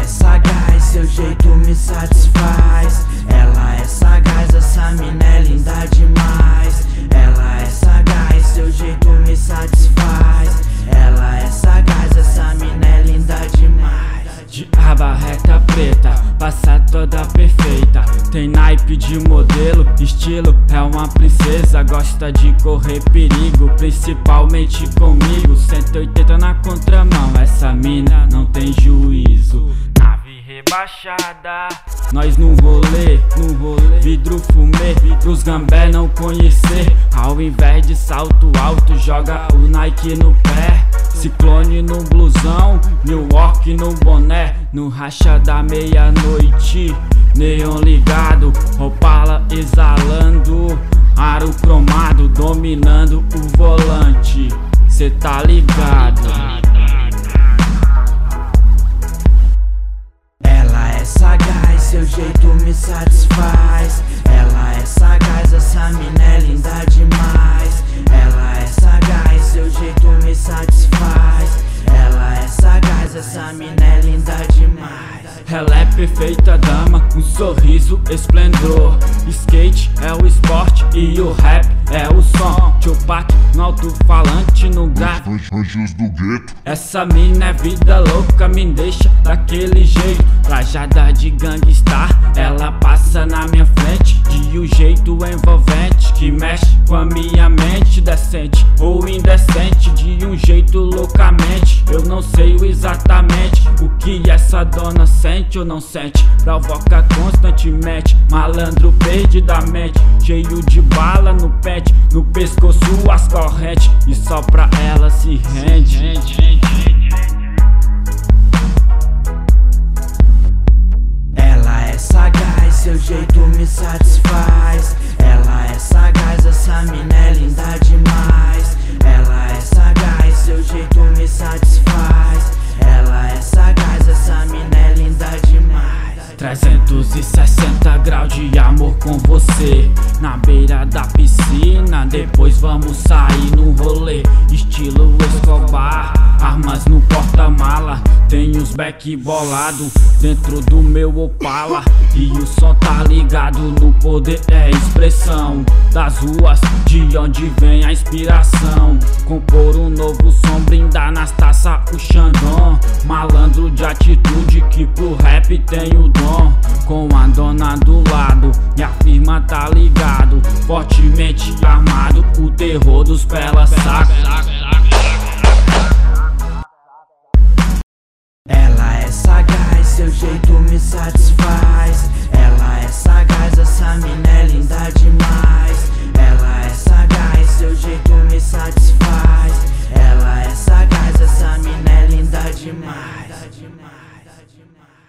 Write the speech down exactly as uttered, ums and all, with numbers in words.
é sagaz, seu jeito me satisfaz. Ela é sagaz, essa mina é linda demais. Ela é sagaz, seu jeito me satisfaz. Ela é sagaz, essa mina é linda demais. De aba reta preta, passa toda perfeita. Tem naipe de modelo, estilo é uma princesa. Gosta de correr perigo, principalmente comigo. cento e oitenta na contramão, essa mina não tem juízo. Nave rebaixada, nós no rolê, no rolê. Vidro fumê, pros gambé não conhecer. Ao invés de salto alto, joga o Nike no pé. Ciclone no blusão, New York no boné. No racha da meia-noite, neon ligado, Opala exalando, aro cromado, dominando o volante. Cê tá ligado? Ela é sagaz, seu jeito me satisfaz. Ela é sagaz, essa mina é linda demais. Ela é sagaz, seu jeito me satisfaz. Ela é sagaz, essa mina é linda demais. Ela é perfeita dama, um sorriso esplendor. Skate é o esporte e o rap é o som. Tupac no alto-falante, no grave, Anjos do gueto. essa mina é vida louca, me deixa daquele jeito. Trajada de gangstar, ela passa na minha frente de um jeito envolvente, que mexe com a minha mente. Decente ou indecente, de um jeito loucamente. Eu não sei exatamente o que essa dona sente ou não sente. Provoca constantemente, malandro perdidamente. Cheio de bala no pente, no pescoço as correntes, e só pra ela se rende. Ela é sagaz, seu jeito me satisfaz. Ela é sagaz, essa mina é linda demais. Ela é sagaz, seu jeito me satisfaz. Ela é sagaz, essa mina é linda demais. trezentos e sessenta graus de amor com você, na beira da piscina, depois vamos sair no rolê. Estilo Escobar, armas no porta-mala. Tem os back bolado dentro do meu Opala. E o som tá ligado no poder, é expressão das ruas, de onde vem a inspiração. Compor um novo som, brindar nas taças o Xandão. Malandro de atitude que pro rap tem o dom. Com a dona do lado, minha firma tá ligado. Fortemente armado, o terror dos pela saco. Ela é sagaz, seu jeito me satisfaz. Ela é sagaz, essa mina é linda demais. Ela é sagaz, seu jeito me satisfaz. Ela é sagaz, essa mina é linda demais.